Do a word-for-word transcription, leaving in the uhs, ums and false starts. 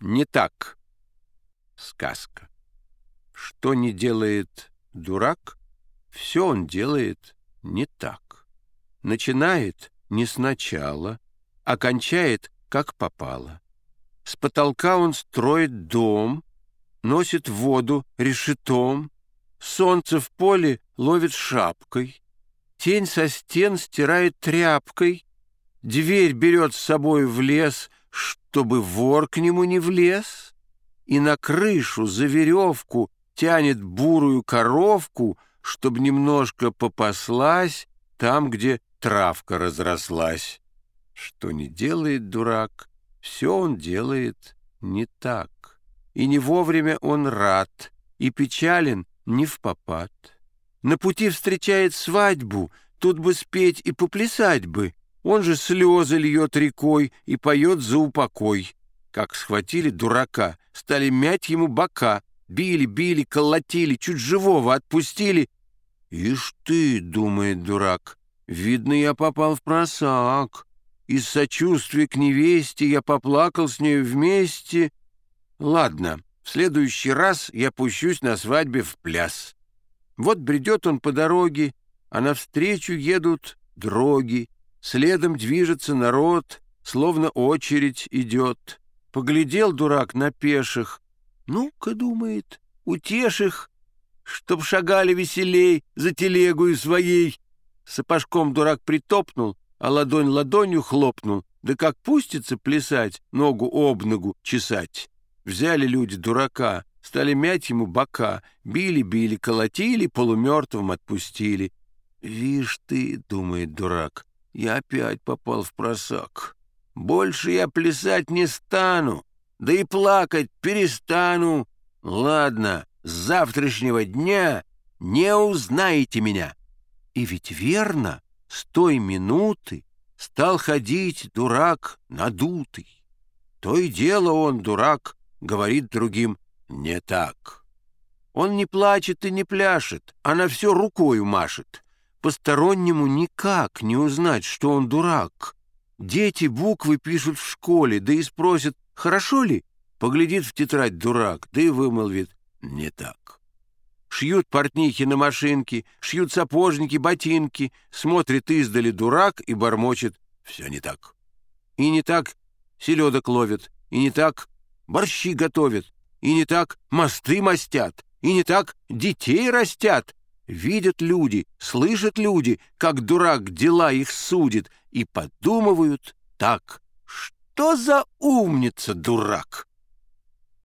Не так. Сказка. Что не делает дурак, все он делает не так. Начинает не сначала, а кончает, как попало. С потолка он строит дом, носит воду решетом, солнце в поле ловит шапкой, тень со стен стирает тряпкой, дверь берет с собой в лес, чтобы вор к нему не влез, и на крышу за веревку тянет бурую коровку, чтобы немножко попаслась там, где травка разрослась. Что не делает дурак, все он делает не так. И не вовремя он рад, и печален не впопад. На пути встречает свадьбу, тут бы спеть и поплясать бы, он же слезы льет рекой и поет за упокой. Как схватили дурака, стали мять ему бока, били, били, колотили, чуть живого отпустили. «Ишь ты, — думает дурак, — видно, я попал в просак. Из сочувствия к невесте я поплакал с нею вместе. Ладно, в следующий раз я пущусь на свадьбе в пляс». Вот бредет он по дороге, а навстречу едут дроги, следом движется народ, словно очередь идет. Поглядел дурак на пеших. Ну-ка, думает, утешь их, чтоб шагали веселей за телегою своей. Сапожком дурак притопнул, а ладонь ладонью хлопнул, да как пустится плясать, ногу об ногу чесать. Взяли люди дурака, стали мять ему бока, били-били, колотили, полумертвым отпустили. «Вишь ты, — думает дурак, — я опять попал в просак. Больше я плясать не стану, да и плакать перестану. Ладно, с завтрашнего дня не узнаете меня». И ведь верно, с той минуты стал ходить дурак надутый. То и дело он, дурак, говорит другим не так. Он не плачет и не пляшет, а на все рукою машет. Постороннему никак не узнать, что он дурак. Дети буквы пишут в школе, да и спросят, хорошо ли? Поглядит в тетрадь дурак, да и вымолвит не так. Шьют портнихи на машинке, шьют сапожники ботинки, смотрит издали дурак и бормочет все не так. И не так селедок ловят, и не так борщи готовят, и не так мосты мостят, и не так детей растят. Видят люди, слышат люди, как дурак дела их судит, и подумывают так: что за умница дурак!